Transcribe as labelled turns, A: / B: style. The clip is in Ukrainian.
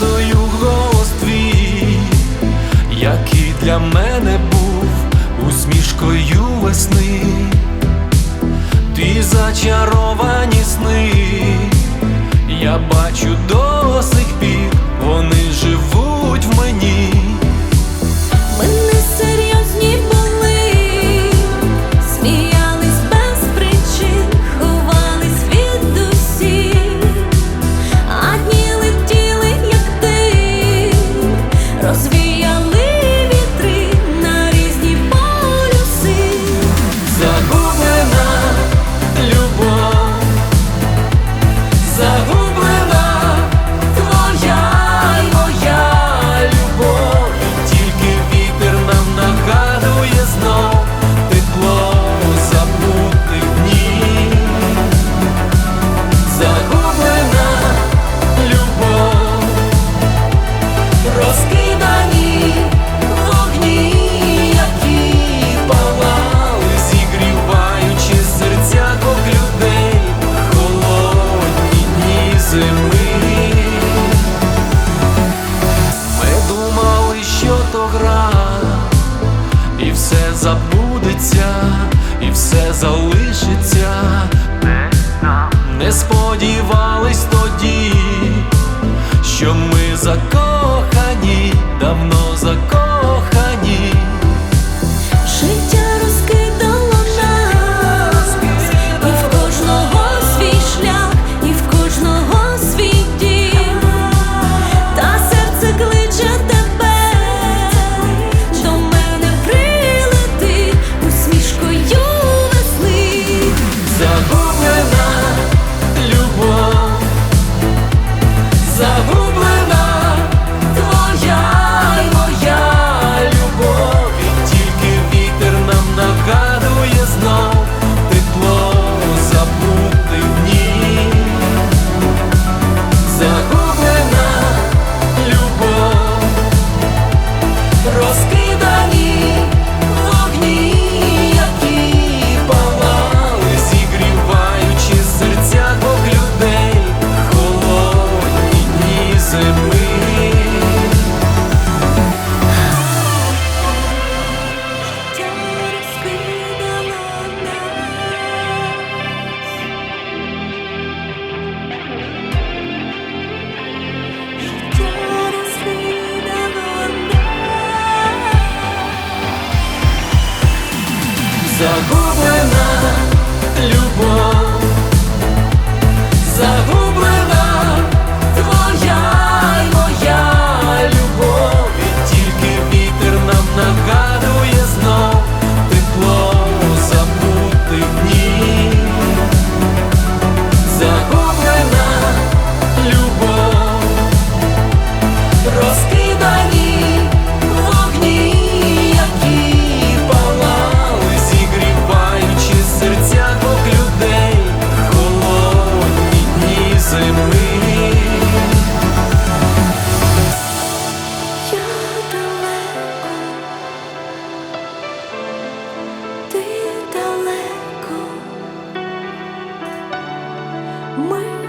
A: згадую голос твій, який для мене був усмішкою весни. Ті зачаровані сни я бачу до сих пір, вони живуть в мені.
B: Ми не серйозні були, сміялись без причин, ховались від усіх, а дні летіли, як ти, розвіяли вітри на різні полюси.
A: Загублена любов, загублена твоя й моя любов, і тільки вітер нам нагадує знов тепло забутих днів. Загублена любов, розкидані вогні, які палали, зігріваючи серця двох людей в холодні дні зими. Ми думали, що то гра, і все забудеться, і все залишиться. Не сподівались тоді, що ми закохані, давно закохані.
B: Життя розкидало нас, і в кожного свій шлях, і в кожного свій дім. Та серце кличе тебе, до мене прилети усмішкою весни.
A: Загублена любов, загублена твоя й моя любов, і тільки вітер нам нагадує знов тепло забутих днів. Загублена любов, розкидані вогні, які палали, зігріваючи серця двох людей в холодні дні зими.
B: Життя розкидало нас, життя розкидало нас.
A: Загублена любов, загублена твоя й моя любов, і тільки вітер нам нагадує знов тепло забутих днів. Загублена любов, розкидані вогні, які палали, зігріваючи серця двох людей в холодні дні зими.
B: Я далеко, ти далеко, ми